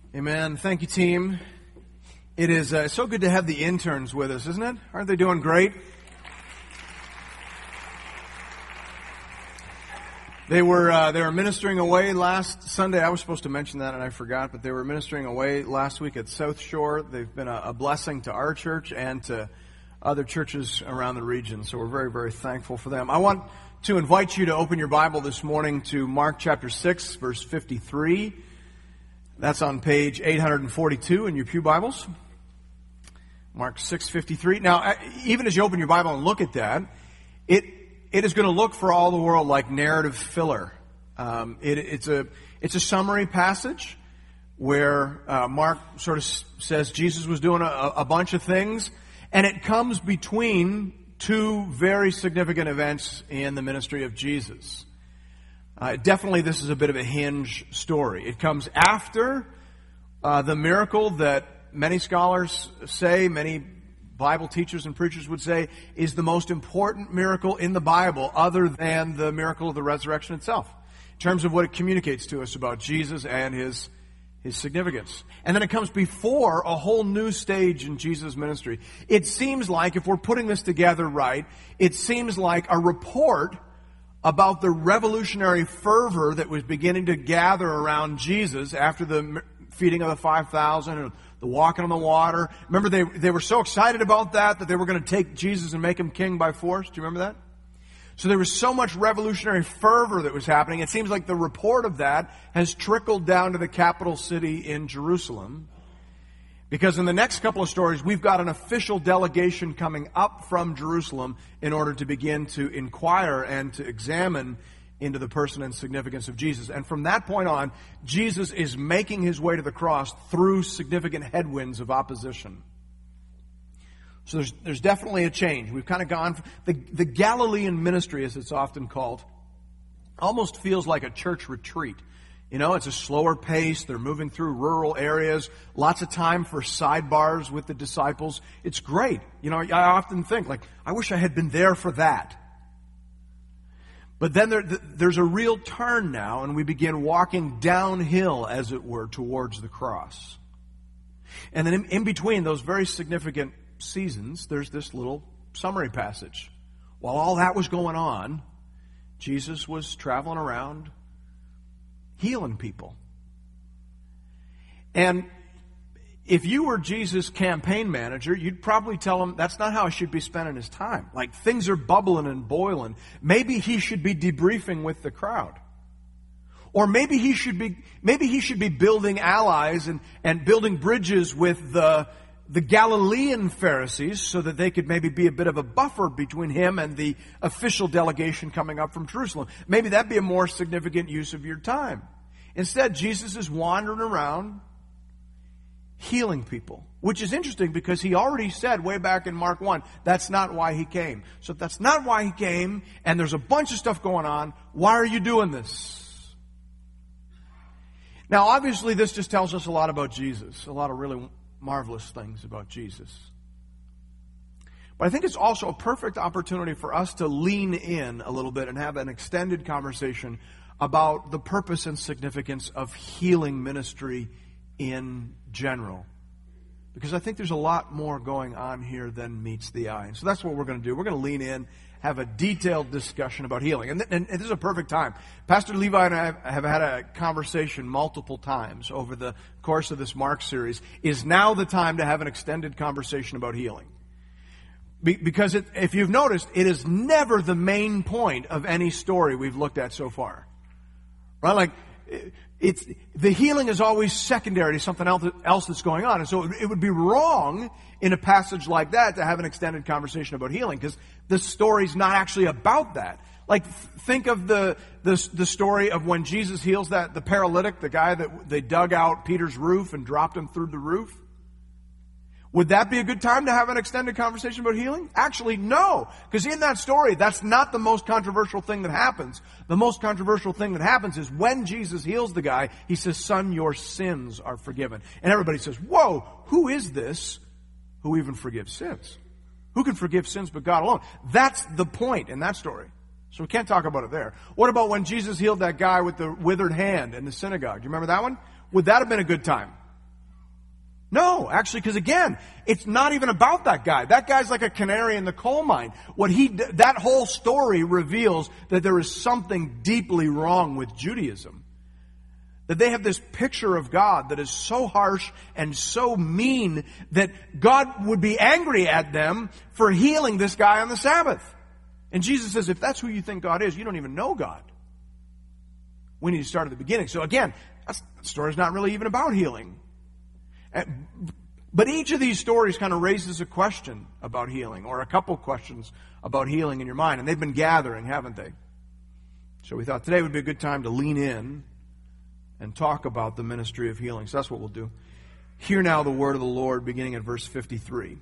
Amen. Thank you, team. It is so good to have the interns with us, isn't it? Aren't they doing great? They were ministering away last Sunday. I was supposed to mention that and I forgot, but they were ministering away last week at South Shore. They've been a blessing to our church and to other churches around the region. So we're very, very thankful for them. I want to invite you to open your Bible this morning to Mark chapter 6, verse 53. That's on page 842 in your pew Bibles. Mark 6:53. Now, even as you open your Bible and look at that, it is going to look for all the world like narrative filler. It's a summary passage where Mark sort of says Jesus was doing a bunch of things, and it comes between two very significant events in the ministry of Jesus. Definitely this is a bit of a hinge story. It comes after the miracle that many scholars say, many Bible teachers and preachers would say, is the most important miracle in the Bible other than the miracle of the resurrection itself, in terms of what it communicates to us about Jesus and his significance. And then it comes before a whole new stage in Jesus' ministry. It seems like, if we're putting this together right, it seems like a report about the revolutionary fervor that was beginning to gather around Jesus after the feeding of the 5,000 and the walking on the water. Remember, they were so excited about that they were going to take Jesus and make him king by force. Do you remember that? So there was so much revolutionary fervor that was happening. It seems like the report of that has trickled down to the capital city in Jerusalem. Because in the next couple of stories, we've got an official delegation coming up from Jerusalem in order to begin to inquire and to examine into the person and significance of Jesus. And from that point on, Jesus is making his way to the cross through significant headwinds of opposition. So there's definitely a change. We've kind of gone, the Galilean ministry, as it's often called, almost feels like a church retreat. You know, it's a slower pace. They're moving through rural areas. Lots of time for sidebars with the disciples. It's great. You know, I often think, like, I wish I had been there for that. But then there's a real turn now, and we begin walking downhill, as it were, towards the cross. And then in between those very significant seasons, there's this little summary passage. While all that was going on, Jesus was traveling around healing people. And if you were Jesus' campaign manager, you'd probably tell him that's not how he should be spending his time. Like, things are bubbling and boiling. Maybe he should be debriefing with the crowd. Or maybe he should be building allies and building bridges with the Galilean Pharisees so that they could maybe be a bit of a buffer between him and the official delegation coming up from Jerusalem. Maybe that'd be a more significant use of your time. Instead, Jesus is wandering around healing people, which is interesting because he already said way back in Mark 1, that's not why he came. So if that's not why he came, and there's a bunch of stuff going on, why are you doing this? Now, obviously, this just tells us a lot about Jesus, a lot of really marvelous things about Jesus. But I think it's also a perfect opportunity for us to lean in a little bit and have an extended conversation about the purpose and significance of healing ministry in general. Because I think there's a lot more going on here than meets the eye. And so that's what we're going to do. We're going to lean in, have a detailed discussion about healing. And this is a perfect time. Pastor Levi and I have had a conversation multiple times over the course of this Mark series. Is now the time to have an extended conversation about healing? Because if you've noticed, it is never the main point of any story we've looked at so far. Right? Like, the healing is always secondary to something else that's going on. And so it would be wrong in a passage like that to have an extended conversation about healing, because the story's not actually about that. Like, think of the story of when Jesus heals the paralytic, the guy that they dug out Peter's roof and dropped him through the roof. Would that be a good time to have an extended conversation about healing? Actually, no. Because in that story, that's not the most controversial thing that happens. The most controversial thing that happens is when Jesus heals the guy, he says, "Son, your sins are forgiven." And everybody says, "Whoa, who is this who even forgives sins? Who can forgive sins but God alone?" That's the point in that story. So we can't talk about it there. What about when Jesus healed that guy with the withered hand in the synagogue? Do you remember that one? Would that have been a good time No, actually, because again, it's not even about that guy. That guy's like a canary in the coal mine. That whole story reveals that there is something deeply wrong with Judaism. That they have this picture of God that is so harsh and so mean that God would be angry at them for healing this guy on the Sabbath. And Jesus says, if that's who you think God is, you don't even know God. We need to start at the beginning. So again, that story's not really even about healing. But each of these stories kind of raises a question about healing, or a couple questions about healing in your mind. And they've been gathering, haven't they? So we thought today would be a good time to lean in and talk about the ministry of healing. So that's what we'll do. Hear now the word of the Lord, beginning at verse 53.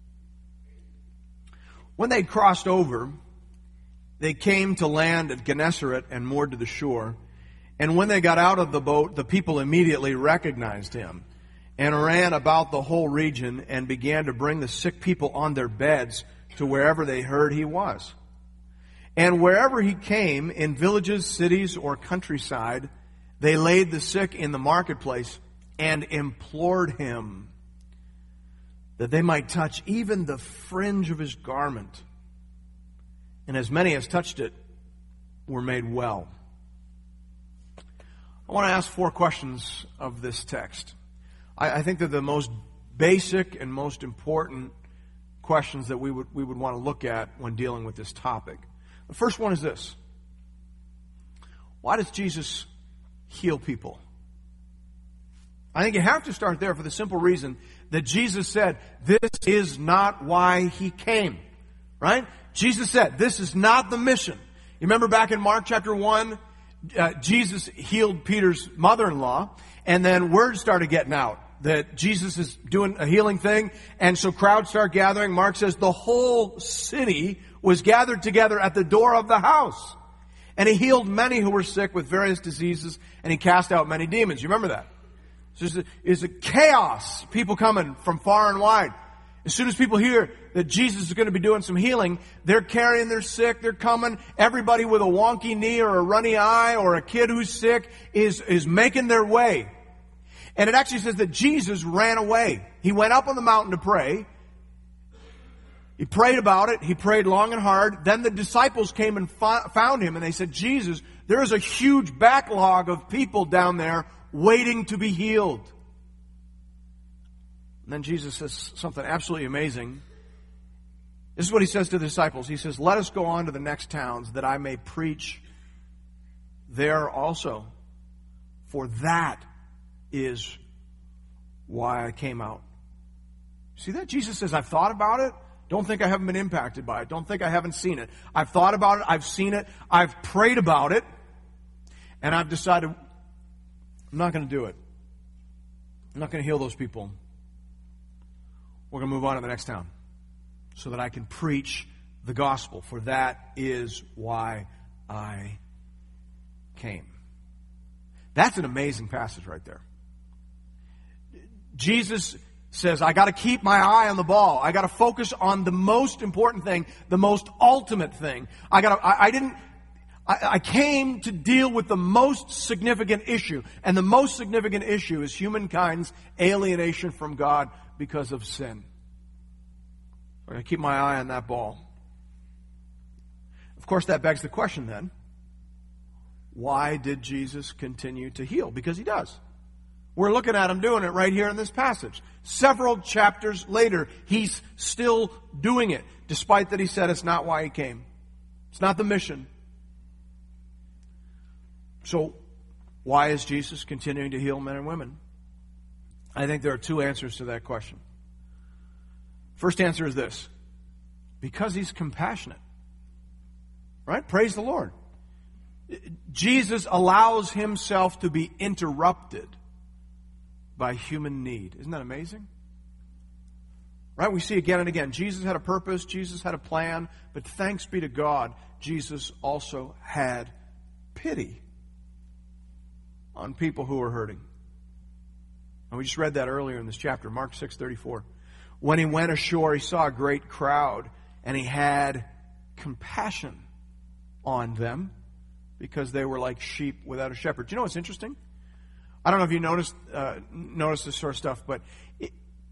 When they'd crossed over, they came to land at Gennesaret and moored to the shore. And when they got out of the boat, the people immediately recognized him, and ran about the whole region and began to bring the sick people on their beds to wherever they heard he was. And wherever he came, in villages, cities, or countryside, they laid the sick in the marketplace and implored him that they might touch even the fringe of his garment. And as many as touched it were made well. I want to ask 4 questions of this text. I think they're the most basic and most important questions that we would want to look at when dealing with this topic. The first one is this: why does Jesus heal people? I think you have to start there for the simple reason that Jesus said, this is not why he came. Right? Jesus said, this is not the mission. You remember back in Mark chapter 1, Jesus healed Peter's mother-in-law, and then word started getting out that Jesus is doing a healing thing, and so crowds start gathering. Mark says the whole city was gathered together at the door of the house. And he healed many who were sick with various diseases, and he cast out many demons. You remember that? So it's a chaos, people coming from far and wide. As soon as people hear that Jesus is going to be doing some healing, they're carrying their sick, they're coming. Everybody with a wonky knee or a runny eye or a kid who's sick is making their way. And it actually says that Jesus ran away. He went up on the mountain to pray. He prayed about it. He prayed long and hard. Then the disciples came and found him, and they said, Jesus, there is a huge backlog of people down there waiting to be healed. And then Jesus says something absolutely amazing. This is what he says to the disciples. He says, let us go on to the next towns that I may preach there also. For that is why I came out. See that? Jesus says, I've thought about it. Don't think I haven't been impacted by it. Don't think I haven't seen it. I've thought about it. I've seen it. I've prayed about it. And I've decided I'm not going to do it. I'm not going to heal those people. We're going to move on to the next town so that I can preach the gospel. For that is why I came. That's an amazing passage right there. Jesus says, I got to keep my eye on the ball. I got to focus on the most important thing, the most ultimate thing. I came to deal with the most significant issue. And the most significant issue is humankind's alienation from God because of sin. I'm going to keep my eye on that ball. Of course, that begs the question then, why did Jesus continue to heal? Because he does. We're looking at him doing it right here in this passage. Several chapters later, he's still doing it, despite that he said it's not why he came. It's not the mission. So, why is Jesus continuing to heal men and women? I think there are 2 answers to that question. First answer is this: because he's compassionate. Right? Praise the Lord. Jesus allows himself to be interrupted by human need. Isn't that amazing? Right? We see again and again, Jesus had a purpose, Jesus had a plan, but thanks be to God, Jesus also had pity on people who were hurting. And we just read that earlier in this chapter, Mark 6:34. When he went ashore, he saw a great crowd, and he had compassion on them because they were like sheep without a shepherd. Do you know what's interesting? I don't know if you noticed this sort of stuff, but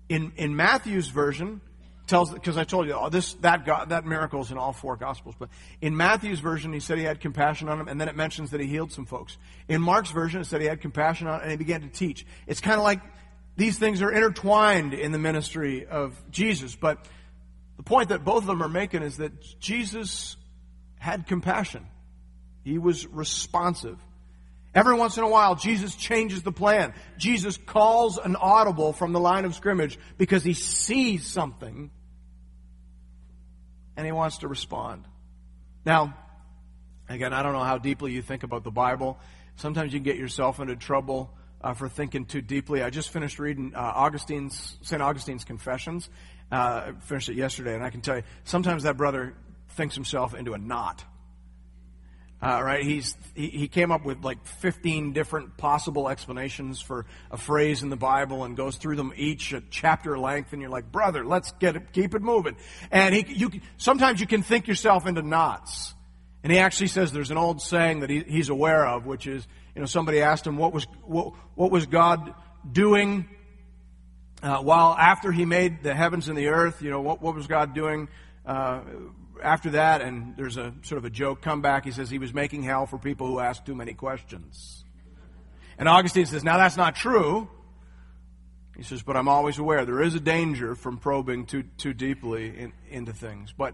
In Matthew's version, tells, because I told you that miracle is in all 4 Gospels, but in Matthew's version he said he had compassion on them, and then it mentions that he healed some folks. In Mark's version it said he had compassion on, and he began to teach. It's kind of like these things are intertwined in the ministry of Jesus, but the point that both of them are making is that Jesus had compassion. He was responsive. Every once in a while, Jesus changes the plan. Jesus calls an audible from the line of scrimmage because he sees something and he wants to respond. Now, again, I don't know how deeply you think about the Bible. Sometimes you can get yourself into trouble for thinking too deeply. I just finished reading St. Augustine's Confessions. I finished it yesterday, and I can tell you, sometimes that brother thinks himself into a knot. Right? He came up with like 15 different possible explanations for a phrase in the Bible and goes through them each at chapter length, and you're like, brother, let's keep it moving. And sometimes you can think yourself into knots. And he actually says there's an old saying that he's aware of, which is, somebody asked him what was God doing while after he made the heavens and the earth. What was God doing after that? And there's a sort of a joke comeback. He says he was making hell for people who asked too many questions. And Augustine says, now that's not true. He says, but I'm always aware there is a danger from probing too deeply into things. But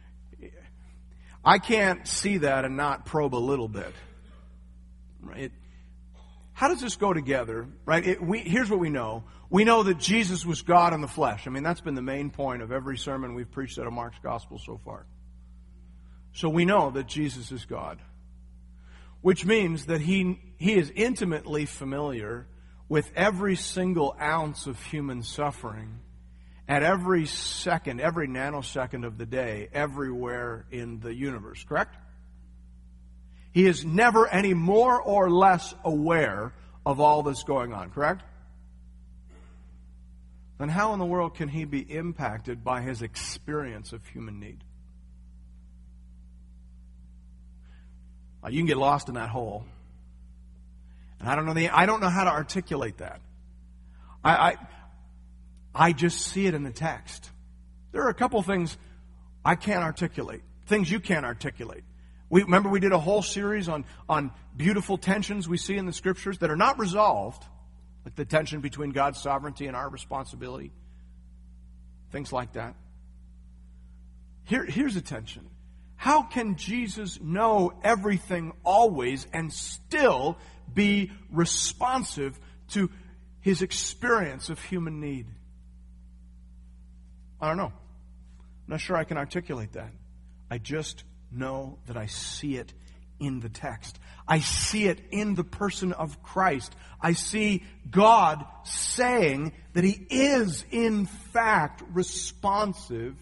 I can't see that and not probe a little bit. Right? How does this go together? Right? Here's what we know. We know that Jesus was God in the flesh. I mean, that's been the main point of every sermon we've preached out of Mark's Gospel so far. So we know that Jesus is God, which means that he is intimately familiar with every single ounce of human suffering at every second, every nanosecond of the day, everywhere in the universe, correct? He is never any more or less aware of all that's going on, correct? Then how in the world can he be impacted by his experience of human need? You can get lost in that hole. And I don't know how to articulate that. I just see it in the text. There are a couple things I can't articulate, things you can't articulate. Remember we did a whole series on beautiful tensions we see in the Scriptures that are not resolved, like the tension between God's sovereignty and our responsibility. Things like that. Here's a tension. How can Jesus know everything always and still be responsive to his experience of human need? I don't know. I'm not sure I can articulate that. I just know that I see it in the text. I see it in the person of Christ. I see God saying that he is, in fact, responsive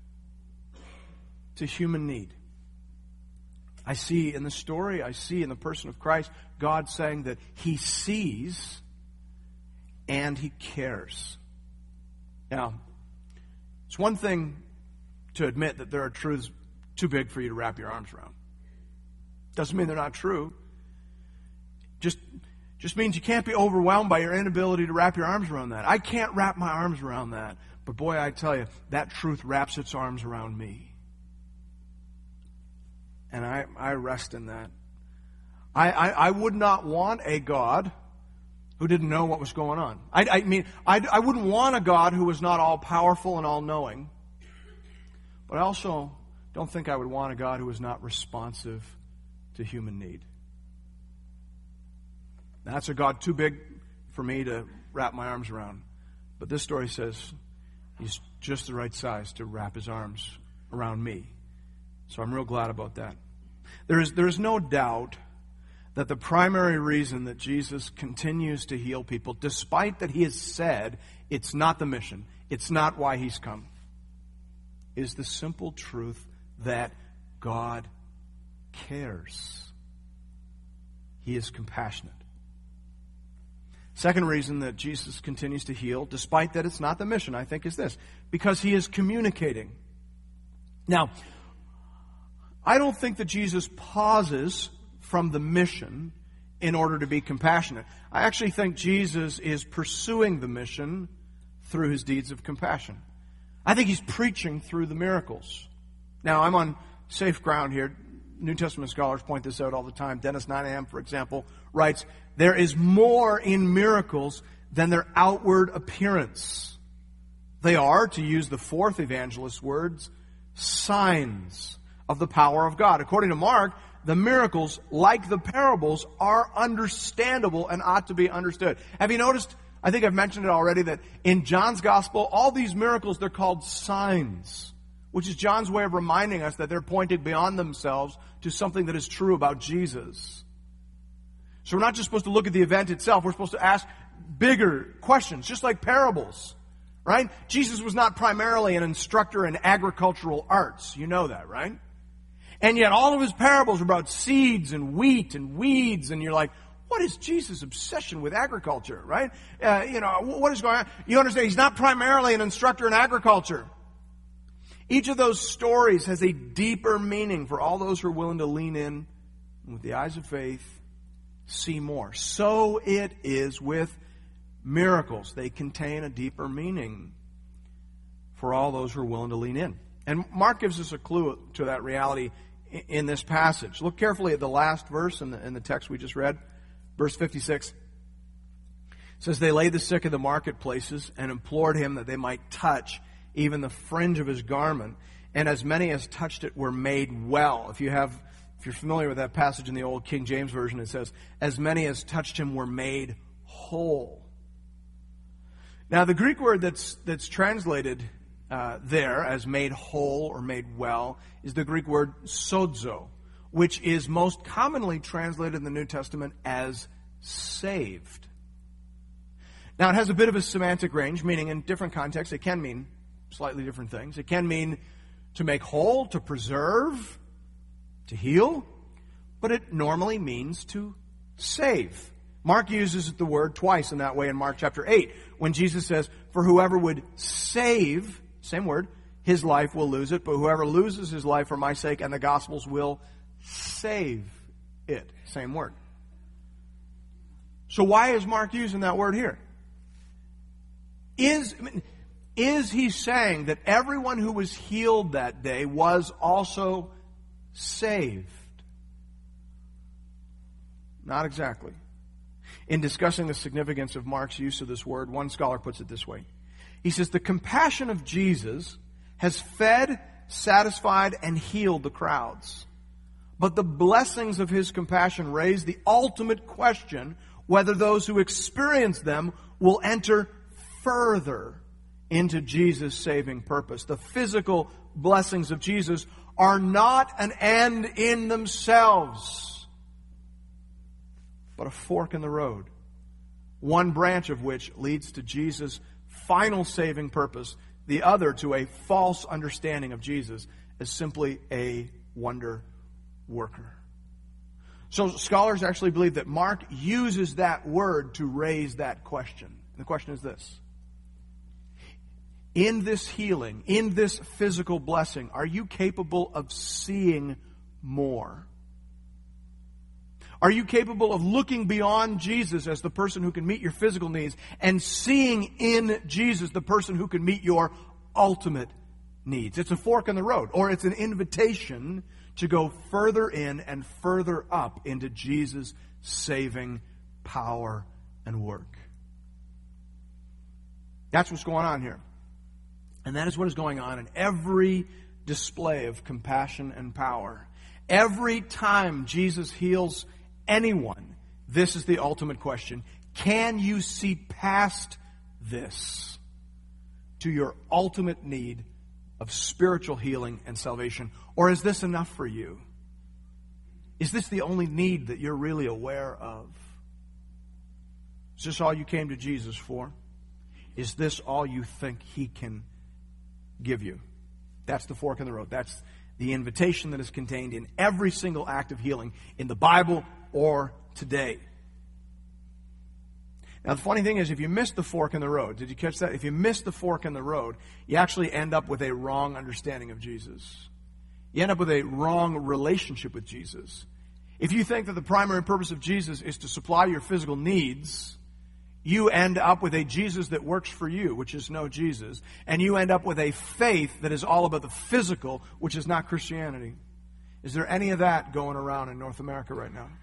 to human need. I see in the story, I see in the person of Christ, God saying that he sees and he cares. Now, it's one thing to admit that there are truths too big for you to wrap your arms around. Doesn't mean they're not true. Just means you can't be overwhelmed by your inability to wrap your arms around that. I can't wrap my arms around that. But boy, I tell you, that truth wraps its arms around me. And I rest in that. I would not want a God who didn't know what was going on. I wouldn't want a God who was not all-powerful and all-knowing. But I also don't think I would want a God who was not responsive to human need. That's a God too big for me to wrap my arms around. But this story says he's just the right size to wrap his arms around me. So I'm real glad about that. There is no doubt that the primary reason that Jesus continues to heal people, despite that he has said it's not the mission, it's not why he's come, is the simple truth that God cares. He is compassionate. Second reason that Jesus continues to heal, despite that it's not the mission, I think, is this: because he is communicating. Now, I don't think that Jesus pauses from the mission in order to be compassionate. I actually think Jesus is pursuing the mission through his deeds of compassion. I think he's preaching through the miracles. Now, I'm on safe ground here. New Testament scholars point this out all the time. Dennis Nyneham, for example, writes, there is more in miracles than their outward appearance. They are, to use the fourth evangelist's words, signs of the power of God. According to Mark, the miracles, like the parables, are understandable and ought to be understood. Have you noticed, I think I've mentioned it already, that in John's gospel, all these miracles, they're called signs, which is John's way of reminding us that they're pointing beyond themselves to something that is true about Jesus. So we're not just supposed to look at the event itself, we're supposed to ask bigger questions, just like parables, right? Jesus was not primarily an instructor in agricultural arts. You know that, right? And yet all of his parables are about seeds and wheat and weeds, and you're like, what is Jesus' obsession with agriculture, right? What is going on? You understand, he's not primarily an instructor in agriculture. Each of those stories has a deeper meaning for all those who are willing to lean in and with the eyes of faith, see more. So it is with miracles. They contain a deeper meaning for all those who are willing to lean in. And Mark gives us a clue to that reality in this passage. Look carefully at the last verse in the text we just read. Verse 56. It says, they laid the sick in the marketplaces and implored him that they might touch even the fringe of his garment. And as many as touched it were made well. If you're familiar with that passage in the old King James Version, it says, as many as touched him were made whole. Now, the Greek word that's translated there as made whole or made well is the Greek word sozo, which is most commonly translated in the New Testament as saved. Now, it has a bit of a semantic range, meaning in different contexts it can mean slightly different things. It can mean to make whole, to preserve, to heal, but it normally means to save. Mark uses the word twice in that way in Mark chapter 8, when Jesus says, for whoever would save, same word, his life will lose it, but whoever loses his life for my sake and the gospel's will save it. Same word. So why is Mark using that word here? Is he saying that everyone who was healed that day was also saved? Not exactly. In discussing the significance of Mark's use of this word, one scholar puts it this way. He says, the compassion of Jesus has fed, satisfied, and healed the crowds. But the blessings of his compassion raise the ultimate question whether those who experience them will enter further into Jesus' saving purpose. The physical blessings of Jesus are not an end in themselves, but a fork in the road, one branch of which leads to Jesus' final saving purpose, the other to a false understanding of Jesus as simply a wonder worker. So scholars actually believe that Mark uses that word to raise that question. And the question is this: in this healing, in this physical blessing, are you capable of seeing more? Are you capable of looking beyond Jesus as the person who can meet your physical needs and seeing in Jesus the person who can meet your ultimate needs? It's a fork in the road, or it's an invitation to go further in and further up into Jesus' saving power and work. That's what's going on here. And that is what is going on in every display of compassion and power. Every time Jesus heals anyone, this is the ultimate question. Can you see past this to your ultimate need of spiritual healing and salvation? Or is this enough for you? Is this the only need that you're really aware of? Is this all you came to Jesus for? Is this all you think He can give you? That's the fork in the road. That's the invitation that is contained in every single act of healing in the Bible or today. Now, the funny thing is, if you miss the fork in the road, did you catch that? If you miss the fork in the road, you actually end up with a wrong understanding of Jesus. You end up with a wrong relationship with Jesus. If you think that the primary purpose of Jesus is to supply your physical needs, you end up with a Jesus that works for you, which is no Jesus. And you end up with a faith that is all about the physical, which is not Christianity. Is there any of that going around in North America right now?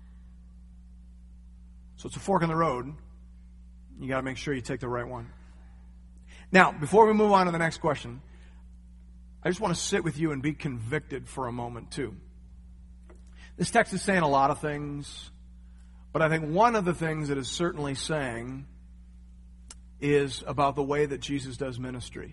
So it's a fork in the road. You got to make sure you take the right one. Now, before we move on to the next question, I just want to sit with you and be convicted for a moment too. This text is saying a lot of things, but I think one of the things it is certainly saying is about the way that Jesus does ministry.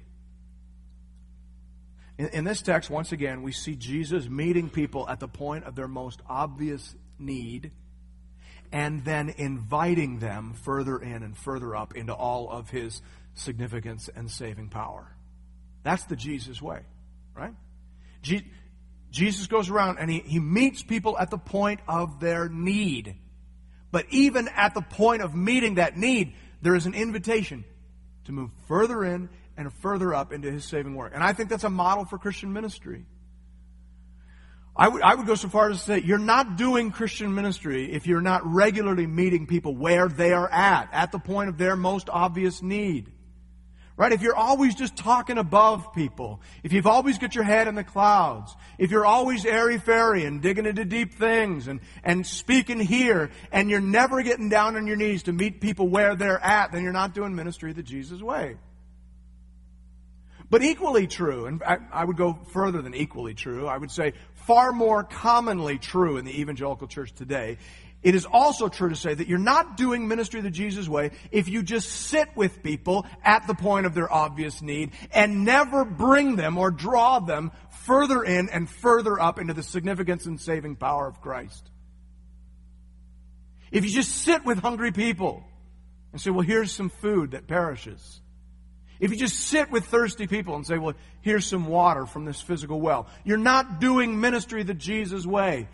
In this text, once again, we see Jesus meeting people at the point of their most obvious need and then inviting them further in and further up into all of his significance and saving power. That's the Jesus way, right? Jesus goes around and he meets people at the point of their need. But even at the point of meeting that need, there is an invitation to move further in and further up into his saving work. And I think that's a model for Christian ministry. I would go so far as to say you're not doing Christian ministry if you're not regularly meeting people where they are at the point of their most obvious need. Right? If you're always just talking above people, if you've always got your head in the clouds, if you're always airy-fairy and digging into deep things and speaking here, and you're never getting down on your knees to meet people where they're at, then you're not doing ministry the Jesus way. But equally true, and I would go further than equally true, I would say far more commonly true in the evangelical church today, it is also true to say that you're not doing ministry the Jesus way if you just sit with people at the point of their obvious need and never bring them or draw them further in and further up into the significance and saving power of Christ. If you just sit with hungry people and say, well, here's some food that perishes. If you just sit with thirsty people and say, well, here's some water from this physical well, you're not doing ministry the Jesus way.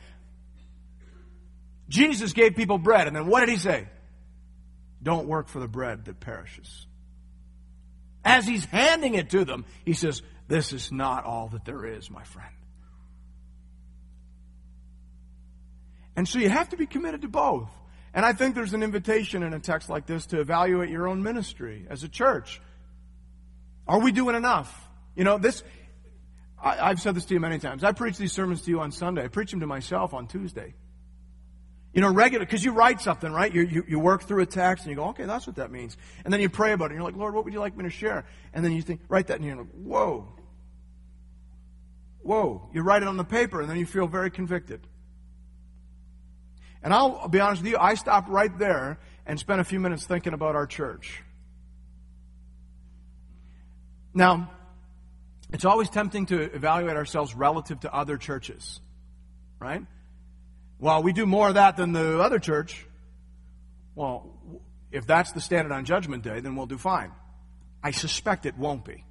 Jesus gave people bread, and then what did he say? Don't work for the bread that perishes. As he's handing it to them, he says, this is not all that there is, my friend. And so you have to be committed to both. And I think there's an invitation in a text like this to evaluate your own ministry as a church. Are we doing enough? You know, I've said this to you many times. I preach these sermons to you on Sunday. I preach them to myself on Tuesday. You know, regular, because you write something, right? You work through a text and you go, okay, that's what that means. And then you pray about it and you're like, Lord, what would you like me to share? And then you think, write that and you're like, whoa. You write it on the paper and then you feel very convicted. And I'll be honest with you, I stopped right there and spent a few minutes thinking about our church. Now, it's always tempting to evaluate ourselves relative to other churches, right? Well, we do more of that than the other church. Well, if that's the standard on Judgment Day, then we'll do fine. I suspect it won't be.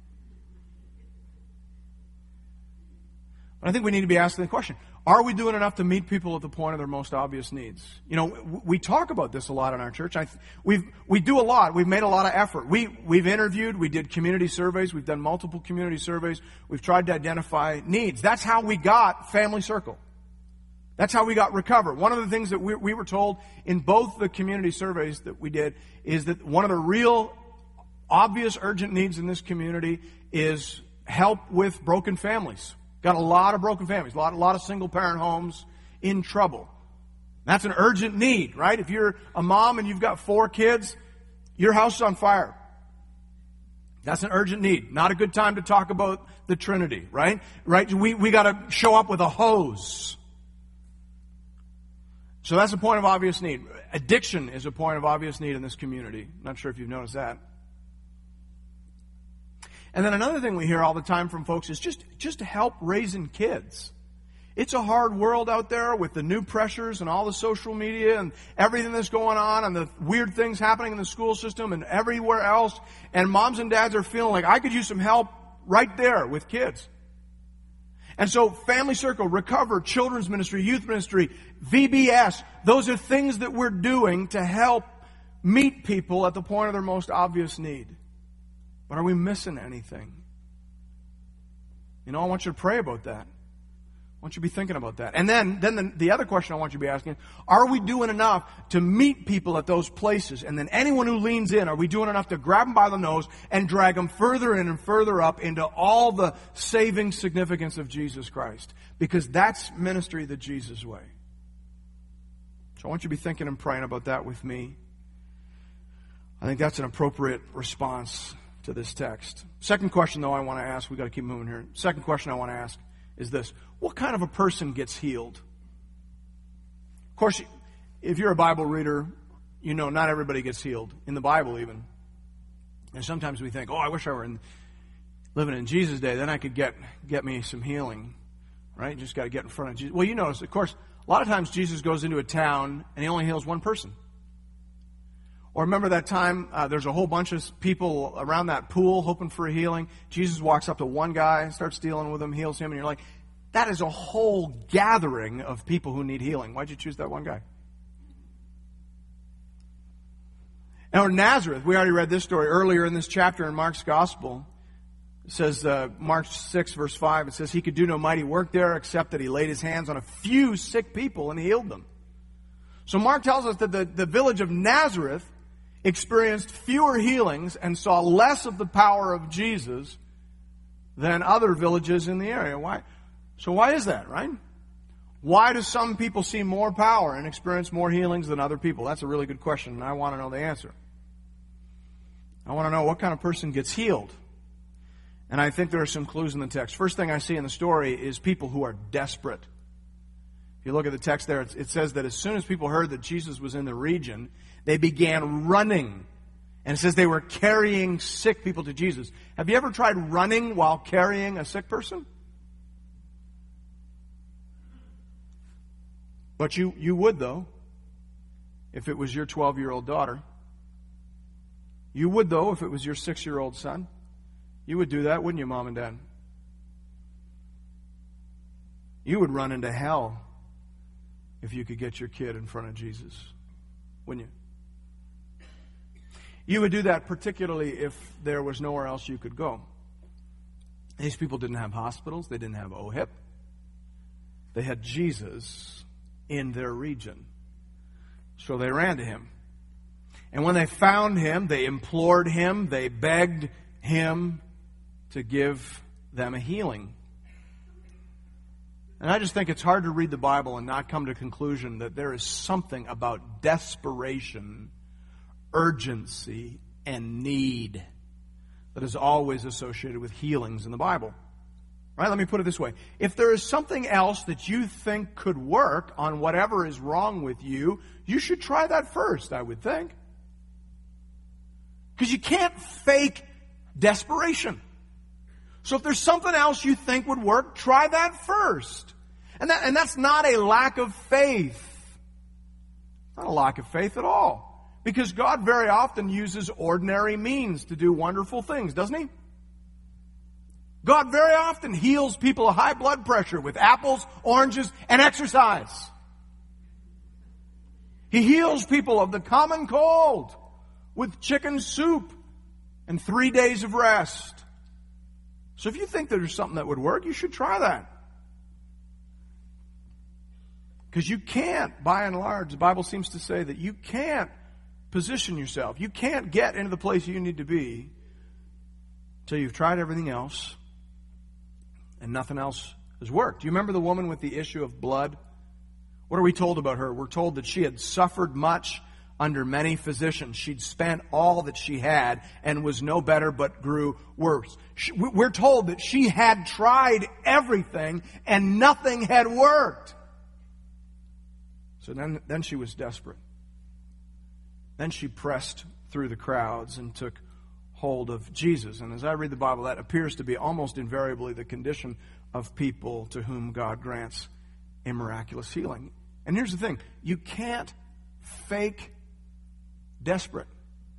But I think we need to be asking the question, are we doing enough to meet people at the point of their most obvious needs? You know, we talk about this a lot in our church. We do a lot. We've made a lot of effort. We've interviewed. We did community surveys. We've done multiple community surveys. We've tried to identify needs. That's how we got Family Circle. That's how we got Recover. One of the things that we were told in both the community surveys that we did is that one of the real obvious urgent needs in this community is help with broken families. Got a lot of broken families, a lot of single-parent homes in trouble. That's an urgent need, right? If you're a mom and you've got 4 kids, your house is on fire. That's an urgent need. Not a good time to talk about the Trinity, right? Right? We got to show up with a hose. So that's a point of obvious need. Addiction is a point of obvious need in this community. Not sure if you've noticed that. And then another thing we hear all the time from folks is just help raising kids. It's a hard world out there with the new pressures and all the social media and everything that's going on and the weird things happening in the school system and everywhere else. And moms and dads are feeling like I could use some help right there with kids. And so Family Circle, Recover, Children's Ministry, Youth Ministry, VBS, those are things that we're doing to help meet people at the point of their most obvious need. But are we missing anything? You know, I want you to pray about that. I want you to be thinking about that. And then the other question I want you to be asking, are we doing enough to meet people at those places? And then anyone who leans in, are we doing enough to grab them by the nose and drag them further in and further up into all the saving significance of Jesus Christ? Because that's ministry the Jesus way. So I want you to be thinking and praying about that with me. I think that's an appropriate response to this text. Second question, though, I want to ask, we've got to keep moving here. Second question I want to ask is this: what kind of a person gets healed? Of course, if you're a Bible reader, you know not everybody gets healed, in the Bible even. And sometimes we think, I wish I were living in Jesus' day, then I could get me some healing. Right? You just got to get in front of Jesus. Well, you notice, of course, a lot of times Jesus goes into a town and he only heals one person. Or remember that time, there's a whole bunch of people around that pool hoping for a healing. Jesus walks up to one guy, starts dealing with him, heals him, and you're like, that is a whole gathering of people who need healing. Why'd you choose that one guy? Now, in Nazareth, we already read this story earlier in this chapter in Mark's Gospel. It says, Mark 6, verse 5, it says, he could do no mighty work there except that he laid his hands on a few sick people and healed them. So Mark tells us that the village of Nazareth experienced fewer healings and saw less of the power of Jesus than other villages in the area. Why? So why is that, right? Why do some people see more power and experience more healings than other people? That's a really good question, and I want to know the answer. I want to know what kind of person gets healed. And I think there are some clues in the text. First thing I see in the story is people who are desperate. If you look at the text there, it says that as soon as people heard that Jesus was in the region, they began running. And it says they were carrying sick people to Jesus. Have you ever tried running while carrying a sick person? But you would, though, if it was your 12-year-old daughter. You would, though, if it was your 6-year-old son. You would do that, wouldn't you, Mom and Dad? You would run into hell if you could get your kid in front of Jesus, wouldn't you? You would do that particularly if there was nowhere else you could go. These people didn't have hospitals. They didn't have OHIP. They had Jesus in their region. So they ran to him. And when they found him, they implored him, they begged him to give them a healing. And I just think it's hard to read the Bible and not come to the conclusion that there is something about desperation, urgency, and need that is always associated with healings in the Bible. Right? Let me put it this way. If there is something else that you think could work on whatever is wrong with you, you should try that first, I would think. Because you can't fake desperation. So if there's something else you think would work, try that first. And that's not a lack of faith. Not a lack of faith at all. Because God very often uses ordinary means to do wonderful things, doesn't He? God very often heals people of high blood pressure with apples, oranges, and exercise. He heals people of the common cold with chicken soup and 3 days of rest. So if you think there's something that would work, you should try that. Because you can't, by and large, the Bible seems to say that you can't position yourself. You can't get into the place you need to be until you've tried everything else and nothing else has worked. Do you remember the woman with the issue of blood? What are we told about her? We're told that she had suffered much under many physicians. She'd spent all that she had and was no better but grew worse. We're told that she had tried everything and nothing had worked. So then she was desperate. Then she pressed through the crowds and took hold of Jesus. And as I read the Bible, that appears to be almost invariably the condition of people to whom God grants a miraculous healing. And here's the thing. You can't fake desperate.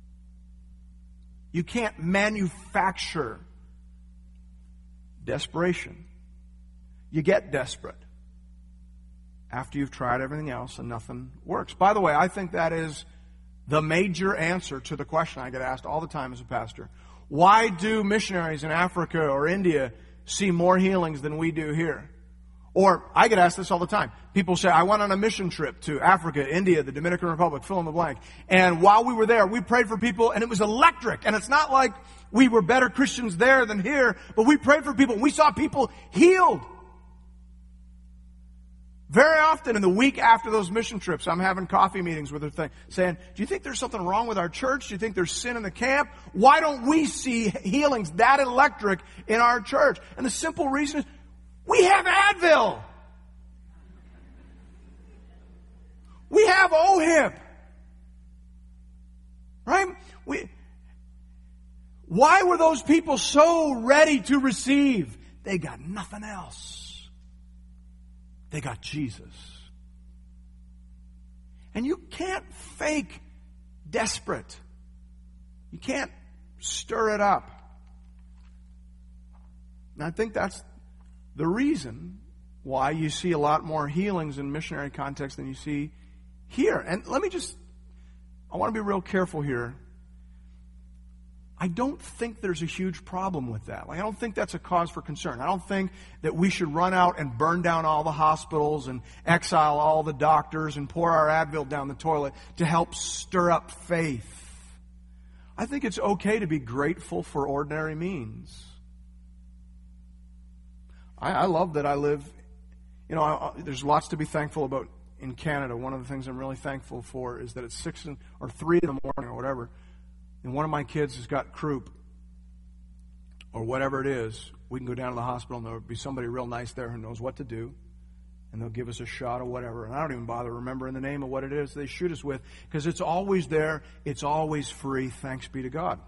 You can't manufacture desperation. You get desperate after you've tried everything else and nothing works. By the way, I think that is the major answer to the question I get asked all the time as a pastor. Why do missionaries in Africa or India see more healings than we do here? Or I get asked this all the time. People say, I went on a mission trip to Africa, India, the Dominican Republic, fill in the blank. And while we were there, we prayed for people and it was electric. And it's not like we were better Christians there than here, but we prayed for people. We saw people healed. Very often in the week after those mission trips, I'm having coffee meetings with her saying, do you think there's something wrong with our church? Do you think there's sin in the camp? Why don't we see healings that electric in our church? And the simple reason is, we have Advil. We have OHIP. Right? Why were those people so ready to receive? They got nothing else. They got Jesus. And you can't fake desperate. You can't stir it up. And I think that's the reason why you see a lot more healings in missionary context than you see here. And I want to be real careful here. I don't think there's a huge problem with that. I don't think that's a cause for concern. I don't think that we should run out and burn down all the hospitals and exile all the doctors and pour our Advil down the toilet to help stir up faith. I think it's okay to be grateful for ordinary means. I love that I live, there's lots to be thankful about in Canada. One of the things I'm really thankful for is that it's 3 in the morning or whatever, and one of my kids has got croup or whatever it is. We can go down to the hospital and there'll be somebody real nice there who knows what to do, and they'll give us a shot or whatever. And I don't even bother remembering the name of what it is they shoot us with, because it's always there. It's always free. Thanks be to God.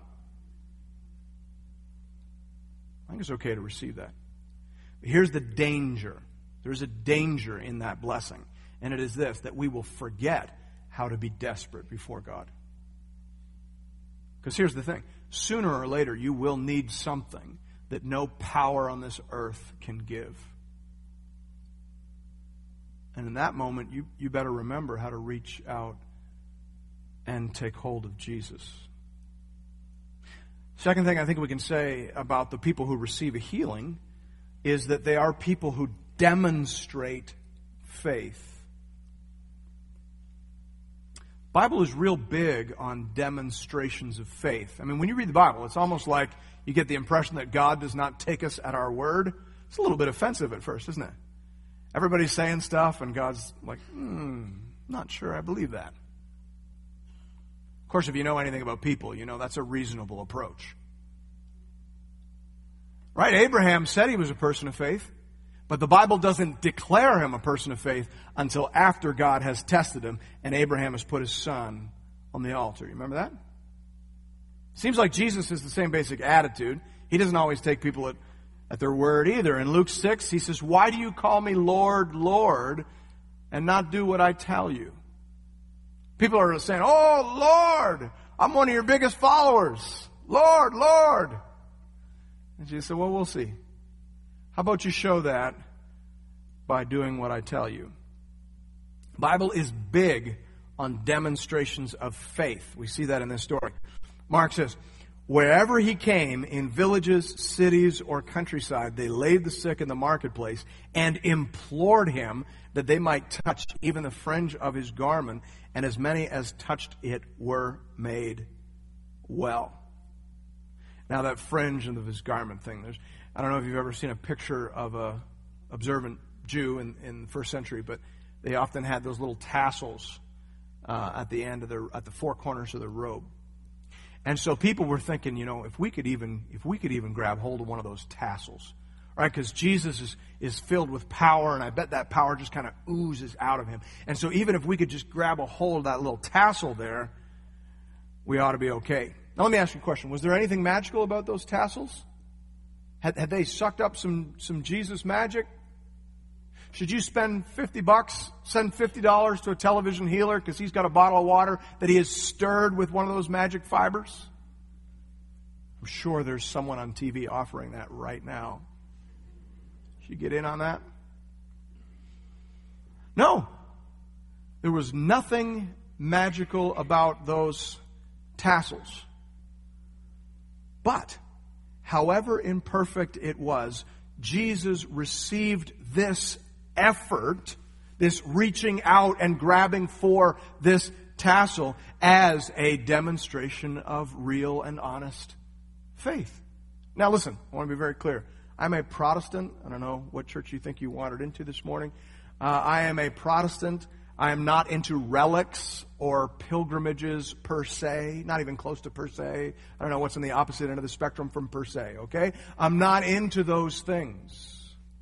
I think it's okay to receive that. But here's the danger. There's a danger in that blessing. And it is this, that we will forget how to be desperate before God. Because here's the thing. Sooner or later, you will need something that no power on this earth can give. And in that moment, you better remember how to reach out and take hold of Jesus. Second thing I think we can say about the people who receive a healing is that they are people who demonstrate faith. The Bible is real big on demonstrations of faith. I mean, when you read the Bible, it's almost like you get the impression that God does not take us at our word. It's a little bit offensive at first, isn't it? Everybody's saying stuff and God's like, not sure I believe that. Of course, if you know anything about people, you know that's a reasonable approach. Right? Abraham said he was a person of faith, but the Bible doesn't declare him a person of faith until after God has tested him and Abraham has put his son on the altar. You remember that? Seems like Jesus has the same basic attitude. He doesn't always take people at their word either. In Luke 6, he says, "Why do you call me Lord, Lord, and not do what I tell you?" People are saying, "Oh, Lord, I'm one of your biggest followers. Lord, Lord." And Jesus said, "Well, we'll see. How about you show that by doing what I tell you?" The Bible is big on demonstrations of faith. We see that in this story. Mark says, "Wherever he came, in villages, cities, or countryside, they laid the sick in the marketplace and implored him that they might touch even the fringe of his garment, and as many as touched it were made well." Now that fringe of his garment thing, I don't know if you've ever seen a picture of a observant Jew in the first century, but they often had those little tassels at the end of at the four corners of their robe. And so people were thinking, if we could even grab hold of one of those tassels, right? Because Jesus is filled with power, and I bet that power just kind of oozes out of him. And so even if we could just grab a hold of that little tassel there, we ought to be okay. Now let me ask you a question. Was there anything magical about those tassels? Had they sucked up some Jesus magic? Should you spend $50, send $50 to a television healer because he's got a bottle of water that he has stirred with one of those magic fibers? I'm sure there's someone on TV offering that right now. Should you get in on that? No. There was nothing magical about those tassels. But, however imperfect it was, Jesus received this effort, this reaching out and grabbing for this tassel, as a demonstration of real and honest faith. Now listen, I want to be very clear. I'm a Protestant. I don't know what church you think you wandered into this morning. I am a Protestant. I am not into relics or pilgrimages per se, not even close to per se. I don't know what's on the opposite end of the spectrum from per se, okay? I'm not into those things.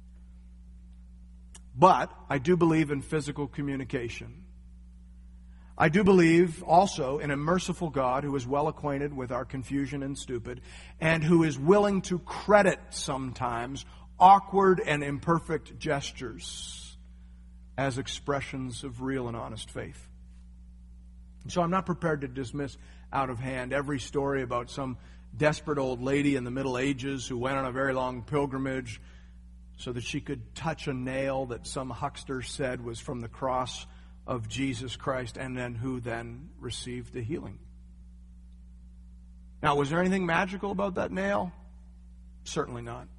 But I do believe in physical communication. I do believe also in a merciful God who is well acquainted with our confusion and stupid, and who is willing to credit sometimes awkward and imperfect gestures as expressions of real and honest faith. So I'm not prepared to dismiss out of hand every story about some desperate old lady in the Middle Ages who went on a very long pilgrimage so that she could touch a nail that some huckster said was from the cross of Jesus Christ, and then who then received the healing. Now, was there anything magical about that nail? Certainly not.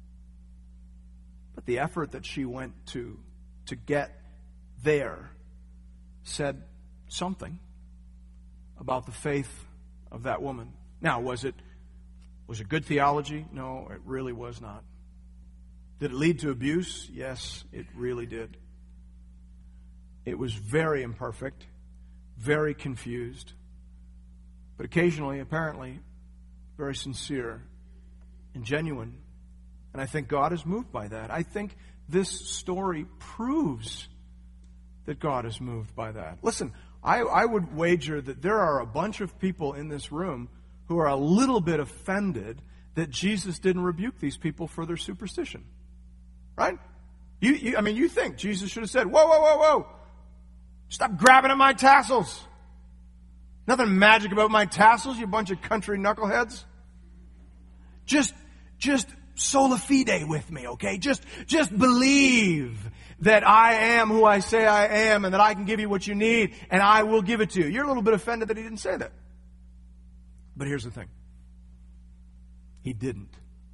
But the effort that she went to get there said something about the faith of that woman. Now, was it good theology? No, it really was not. Did it lead to abuse? Yes, it really did. It was very imperfect, very confused, but occasionally, apparently, very sincere and genuine. And I think God is moved by that. I think this story proves that God is moved by that. Listen, I would wager that there are a bunch of people in this room who are a little bit offended that Jesus didn't rebuke these people for their superstition. Right? You think Jesus should have said, whoa, whoa, whoa, whoa. Stop grabbing at my tassels. Nothing magic about my tassels, you bunch of country knuckleheads. Just sola fide with me, okay? Just believe that I am who I say I am, and that I can give you what you need, and I will give it to you. You're a little bit offended that he didn't say that. But here's the thing. He didn't.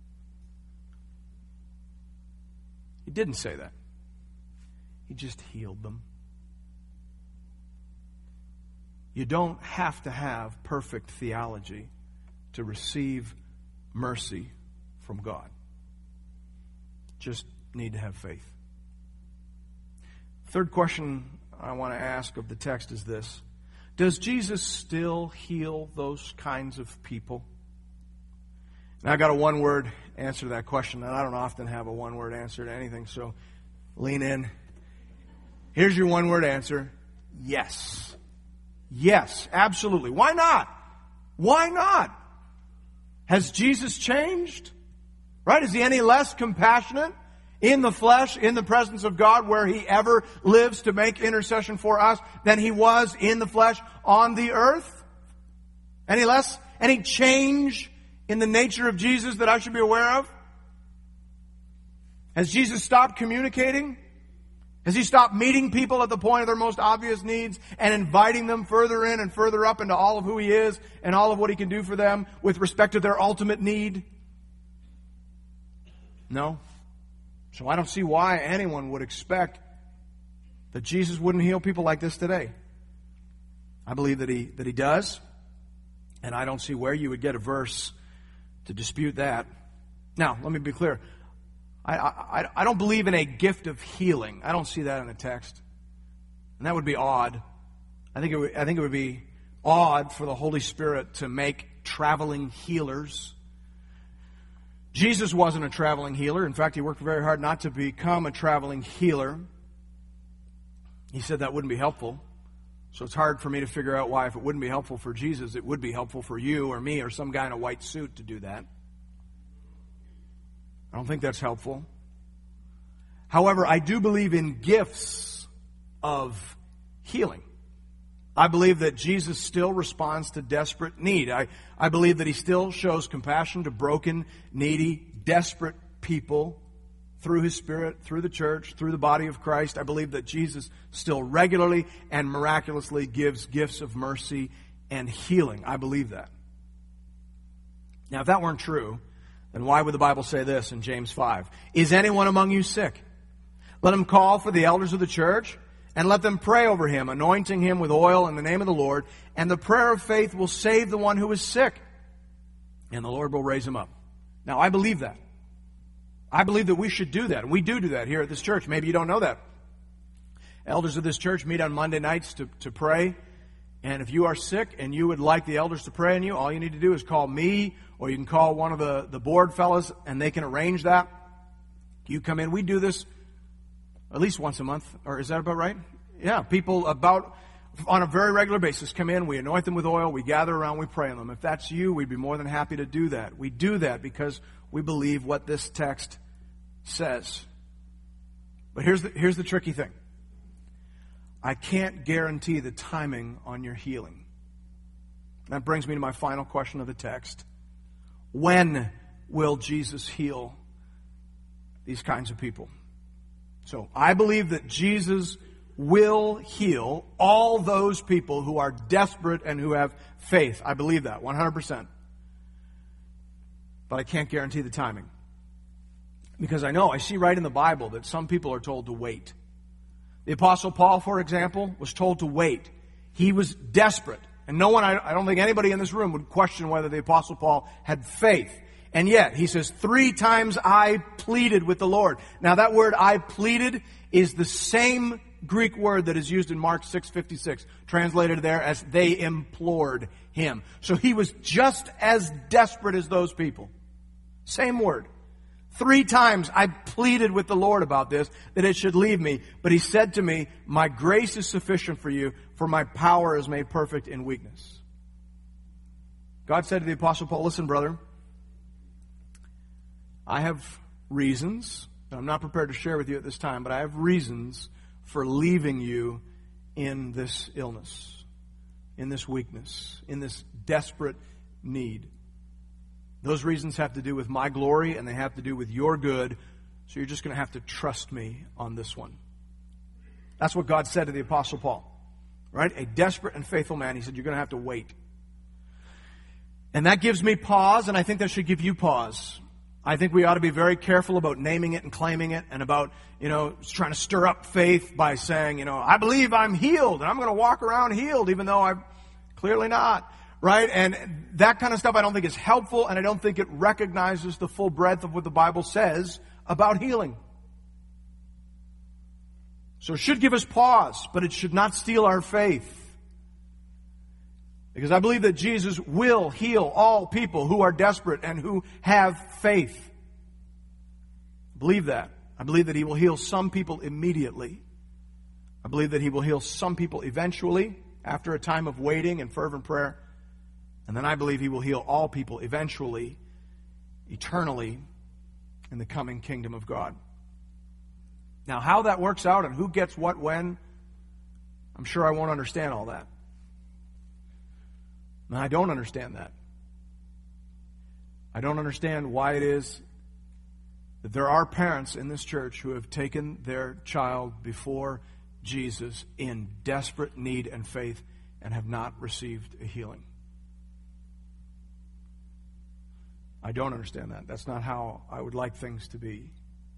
He didn't say that. He just healed them. You don't have to have perfect theology to receive mercy from God. Just need to have faith. Third question I want to ask of the text is this. Does Jesus still heal those kinds of people? Now, I got a one-word answer to that question, and I don't often have a one-word answer to anything, so lean in. Here's your one-word answer. Yes. Yes, absolutely. Why not? Why not? Has Jesus changed? Right? Is he any less compassionate in the flesh, in the presence of God, where he ever lives to make intercession for us, than he was in the flesh on the earth? Any less? Any change in the nature of Jesus that I should be aware of? Has Jesus stopped communicating? Has he stopped meeting people at the point of their most obvious needs and inviting them further in and further up into all of who he is and all of what he can do for them with respect to their ultimate need? No. So I don't see why anyone would expect that Jesus wouldn't heal people like this today. I believe that he does, and I don't see where you would get a verse to dispute that. Now, let me be clear. I don't believe in a gift of healing. I don't see that in the text. And that would be odd. I think it would be odd for the Holy Spirit to make traveling healers. Jesus wasn't a traveling healer. In fact, he worked very hard not to become a traveling healer. He said that wouldn't be helpful. So it's hard for me to figure out why, if it wouldn't be helpful for Jesus, it would be helpful for you or me or some guy in a white suit to do that. I don't think that's helpful. However, I do believe in gifts of healing. I believe that Jesus still responds to desperate need. I believe that he still shows compassion to broken, needy, desperate people through his Spirit, through the church, through the body of Christ. I believe that Jesus still regularly and miraculously gives gifts of mercy and healing. I believe that. Now, if that weren't true, then why would the Bible say this in James 5? Is anyone among you sick? Let him call for the elders of the church, and let them pray over him, anointing him with oil in the name of the Lord. And the prayer of faith will save the one who is sick, and the Lord will raise him up. Now, I believe that. I believe that we should do that. And we do that here at this church. Maybe you don't know that. Elders of this church meet on Monday nights to pray. And if you are sick and you would like the elders to pray on you, all you need to do is call me, or you can call one of the board fellows, and they can arrange that. You come in. We do this at least once a month. Or is that about right? Yeah, people on a very regular basis come in. We anoint them with oil. We gather around. We pray on them. If that's you, we'd be more than happy to do that. We do that because we believe what this text says. But here's the tricky thing. I can't guarantee the timing on your healing. That brings me to my final question of the text. When will Jesus heal these kinds of people? So I believe that Jesus will heal all those people who are desperate and who have faith. I believe that 100%. But I can't guarantee the timing. Because I see right in the Bible that some people are told to wait. The Apostle Paul, for example, was told to wait. He was desperate. And I don't think anybody in this room would question whether the Apostle Paul had faith. And yet, he says, 3 times I pleaded with the Lord. Now that word I pleaded is the same Greek word that is used in Mark 6:56, translated there as they implored him. So he was just as desperate as those people. Same word. 3 times I pleaded with the Lord about this, that it should leave me. But he said to me, my grace is sufficient for you, for my power is made perfect in weakness. God said to the Apostle Paul, listen, brother, I have reasons, and I'm not prepared to share with you at this time, but I have reasons for leaving you in this illness, in this weakness, in this desperate need. Those reasons have to do with my glory, and they have to do with your good, so you're just going to have to trust me on this one. That's what God said to the Apostle Paul, right? A desperate and faithful man. He said, you're going to have to wait. And that gives me pause, and I think that should give you pause. I think we ought to be very careful about naming it and claiming it, and about, trying to stir up faith by saying, I believe I'm healed, and I'm going to walk around healed, even though I'm clearly not. Right? And that kind of stuff I don't think is helpful, and I don't think it recognizes the full breadth of what the Bible says about healing. So it should give us pause, but it should not steal our faith. Because I believe that Jesus will heal all people who are desperate and who have faith. I believe that. I believe that he will heal some people immediately. I believe that he will heal some people eventually, after a time of waiting and fervent prayer. And then I believe he will heal all people eventually, eternally, in the coming kingdom of God. Now, how that works out and who gets what when, I'm sure I won't understand all that. And I don't understand that. I don't understand why it is that there are parents in this church who have taken their child before Jesus in desperate need and faith and have not received a healing. I don't understand that. That's not how I would like things to be.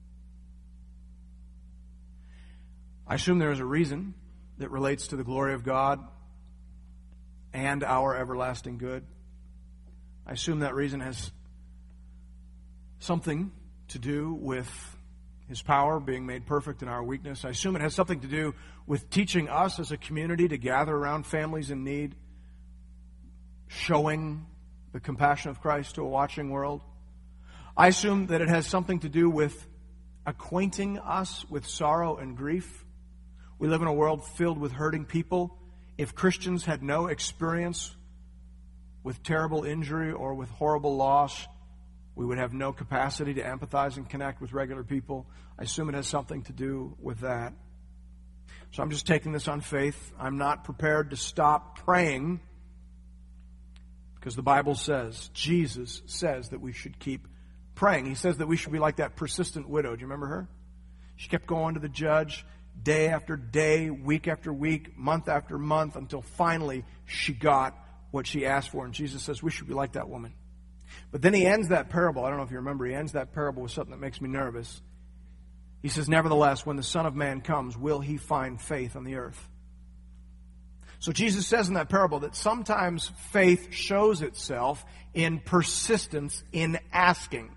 I assume there is a reason that relates to the glory of God and our everlasting good. I assume that reason has something to do with his power being made perfect in our weakness. I assume it has something to do with teaching us as a community to gather around families in need, showing the compassion of Christ to a watching world. I assume that it has something to do with acquainting us with sorrow and grief. We live in a world filled with hurting people. If Christians had no experience with terrible injury or with horrible loss, we would have no capacity to empathize and connect with regular people. I assume it has something to do with that. So I'm just taking this on faith. I'm not prepared to stop praying, because the Bible says, Jesus says that we should keep praying. He says that we should be like that persistent widow. Do you remember her? She kept going to the judge day after day, week after week, month after month, until finally she got what she asked for. And Jesus says we should be like that woman. But then he ends that parable. I don't know if you remember. He ends that parable with something that makes me nervous. He says, nevertheless, when the Son of Man comes, will he find faith on the earth? So Jesus says in that parable that sometimes faith shows itself in persistence in asking.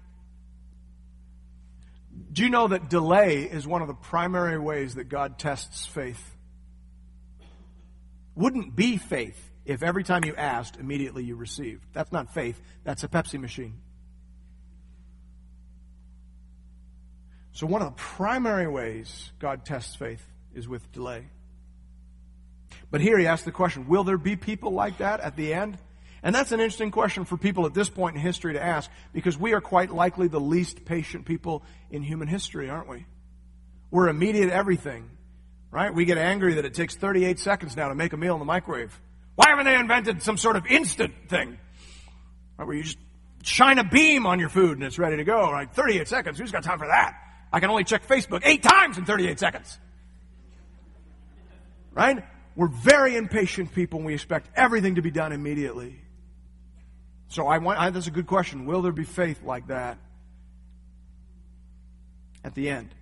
Do you know that delay is one of the primary ways that God tests faith? Wouldn't be faith if every time you asked, immediately you received. That's not faith. That's a Pepsi machine. So one of the primary ways God tests faith is with delay. But here he asks the question, will there be people like that at the end? And that's an interesting question for people at this point in history to ask, because we are quite likely the least patient people in human history, aren't we? We're immediate everything, right? We get angry that it takes 38 seconds now to make a meal in the microwave. Why haven't they invented some sort of instant thing? Right, where you just shine a beam on your food and it's ready to go. Right? 38 seconds, who's got time for that? I can only check Facebook 8 times in 38 seconds. Right? We're very impatient people and we expect everything to be done immediately. So that's a good question. Will there be faith like that at the end?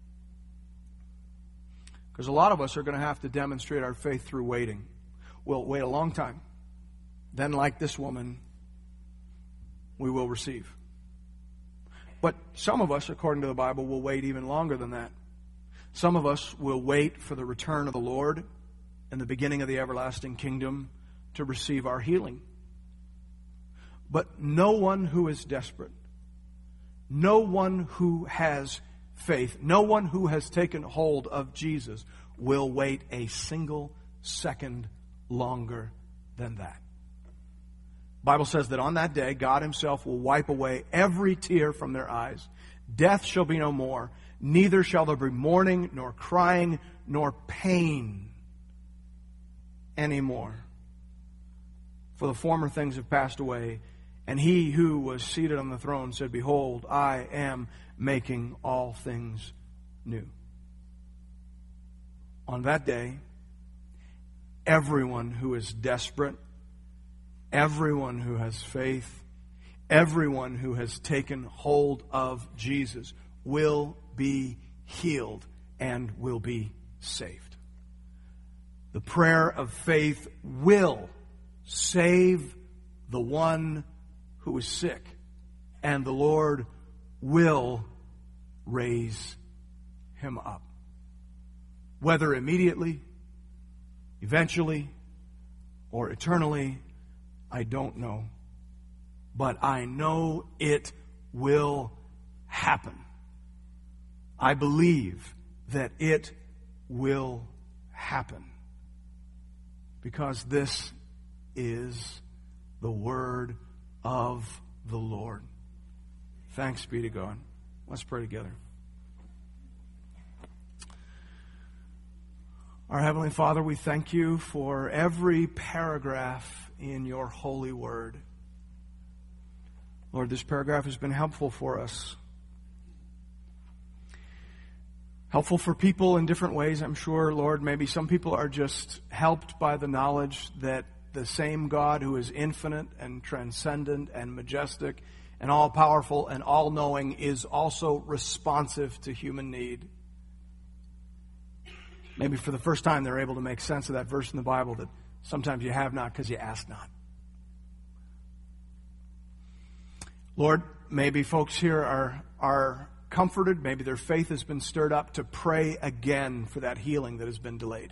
Because a lot of us are going to have to demonstrate our faith through waiting. We'll wait a long time. Then, like this woman, we will receive. But some of us, according to the Bible, will wait even longer than that. Some of us will wait for the return of the Lord and the beginning of the everlasting kingdom to receive our healing. But no one who is desperate, no one who has faith, no one who has taken hold of Jesus will wait a single second longer than that. The Bible says that on that day, God himself will wipe away every tear from their eyes. Death shall be no more, neither shall there be mourning, nor crying, nor pain anymore. For the former things have passed away. And he who was seated on the throne said, behold, I am making all things new. On that day, everyone who is desperate, everyone who has faith, everyone who has taken hold of Jesus will be healed and will be saved. The prayer of faith will save the one who is sick, and the Lord will raise him up. Whether immediately, eventually, or eternally, I don't know. But I know it will happen. I believe that it will happen. Because this is the word of the Lord. Thanks be to God. Let's pray together. Our Heavenly Father, we thank you for every paragraph in your holy word. Lord, this paragraph has been helpful for us. Helpful for people in different ways, I'm sure, Lord. Maybe some people are just helped by the knowledge that the same God who is infinite and transcendent and majestic and all-powerful and all-knowing is also responsive to human need. Maybe for the first time they're able to make sense of that verse in the Bible that sometimes you have not because you ask not. Lord, maybe folks here are comforted. Maybe their faith has been stirred up to pray again for that healing that has been delayed.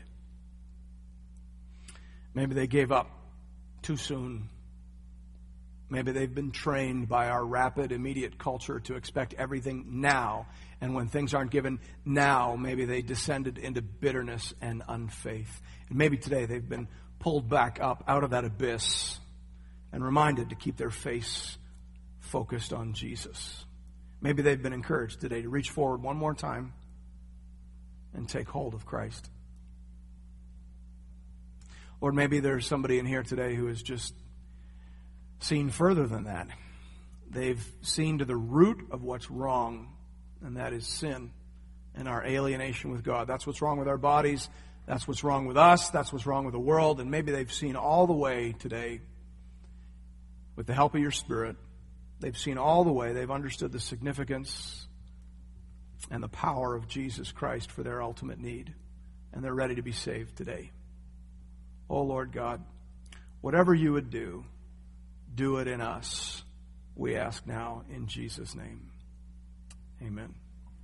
Maybe they gave up too soon. Maybe they've been trained by our rapid, immediate culture to expect everything now. And when things aren't given now, maybe they descended into bitterness and unfaith. And maybe today they've been pulled back up out of that abyss and reminded to keep their face focused on Jesus. Maybe they've been encouraged today to reach forward one more time and take hold of Christ. Or maybe there's somebody in here today who has just seen further than that. They've seen to the root of what's wrong, and that is sin and our alienation with God. That's what's wrong with our bodies. That's what's wrong with us. That's what's wrong with the world. And maybe they've seen all the way today, with the help of your Spirit, they've seen all the way. They've understood the significance and the power of Jesus Christ for their ultimate need. And they're ready to be saved today. Oh, Lord God, whatever you would do, do it in us. We ask now in Jesus' name. Amen.